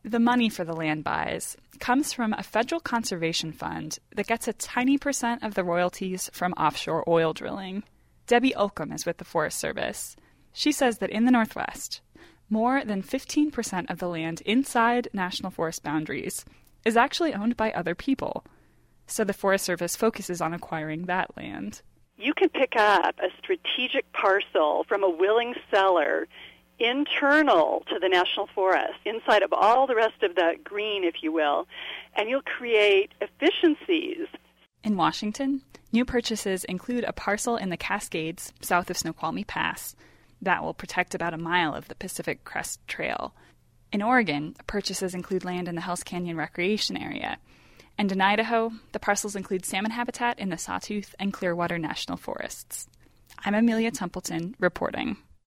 The money for the land buys comes from a federal conservation fund that gets a tiny percent of the royalties from offshore oil drilling. Debbie Olcom is with the Forest Service. She says that in the Northwest, more than 15% of the land inside national forest boundaries is actually owned by other people. So the Forest Service focuses on acquiring that land. You can pick up a strategic parcel from a willing seller internal to the national forest, inside of all the rest of the green, if you will, and you'll create efficiencies. In Washington, new purchases include a parcel in the Cascades south of Snoqualmie Pass that will protect about a mile of the Pacific Crest Trail. In Oregon, purchases include land in the Hells Canyon Recreation Area. And in Idaho, the parcels include salmon habitat in the Sawtooth and Clearwater National Forests. I'm Amelia Templeton, reporting.